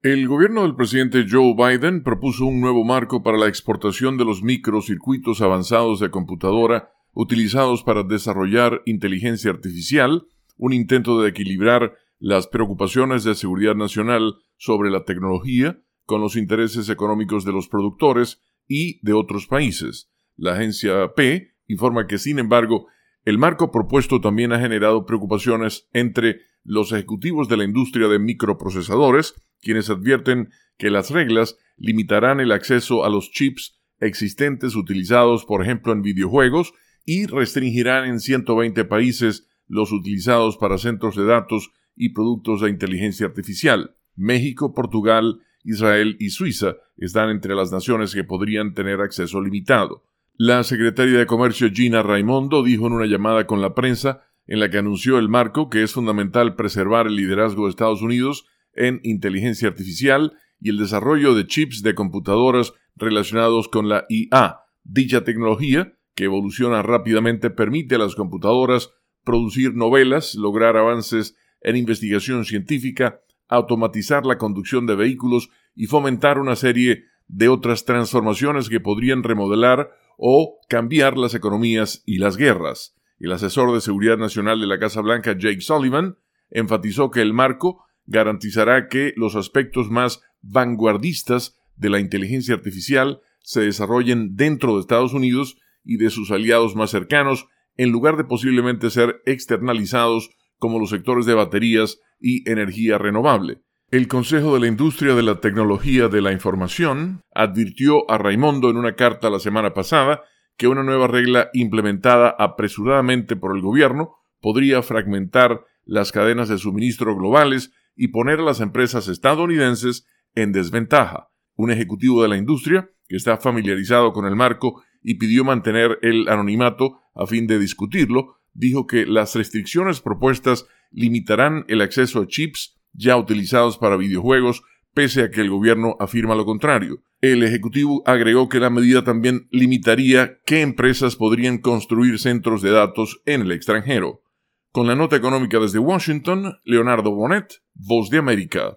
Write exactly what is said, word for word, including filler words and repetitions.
El gobierno del presidente Joe Biden propuso un nuevo marco para la exportación de los microcircuitos avanzados de computadora utilizados para desarrollar inteligencia artificial, un intento de equilibrar las preocupaciones de seguridad nacional sobre la tecnología con los intereses económicos de los productores y de otros países. La agencia P informa que, sin embargo, el marco propuesto también ha generado preocupaciones entre los ejecutivos de la industria de microprocesadores, quienes advierten que las reglas limitarán el acceso a los chips existentes utilizados, por ejemplo, en videojuegos, y restringirán en ciento veinte países los utilizados para centros de datos y productos de inteligencia artificial. México, Portugal, Israel y Suiza están entre las naciones que podrían tener acceso limitado. La secretaria de Comercio Gina Raimondo dijo en una llamada con la prensa en la que anunció el marco que es fundamental preservar el liderazgo de Estados Unidos en inteligencia artificial y el desarrollo de chips de computadoras relacionados con la I A. Dicha tecnología, que evoluciona rápidamente, permite a las computadoras producir novelas, lograr avances en investigación científica, automatizar la conducción de vehículos y fomentar una serie de otras transformaciones que podrían remodelar o cambiar las economías y las guerras. El asesor de Seguridad Nacional de la Casa Blanca, Jake Sullivan, enfatizó que el marco garantizará que los aspectos más vanguardistas de la inteligencia artificial se desarrollen dentro de Estados Unidos y de sus aliados más cercanos, en lugar de posiblemente ser externalizados como los sectores de baterías y energía renovable. El Consejo de la Industria de la Tecnología de la Información advirtió a Raimondo en una carta la semana pasada que una nueva regla implementada apresuradamente por el gobierno podría fragmentar las cadenas de suministro globales y poner a las empresas estadounidenses en desventaja. Un ejecutivo de la industria, que está familiarizado con el marco y pidió mantener el anonimato a fin de discutirlo, dijo que las restricciones propuestas limitarán el acceso a chips ya utilizados para videojuegos, pese a que el gobierno afirma lo contrario. El ejecutivo agregó que la medida también limitaría qué empresas podrían construir centros de datos en el extranjero. Con la nota económica desde Washington, Leonardo Bonet, Voz de América.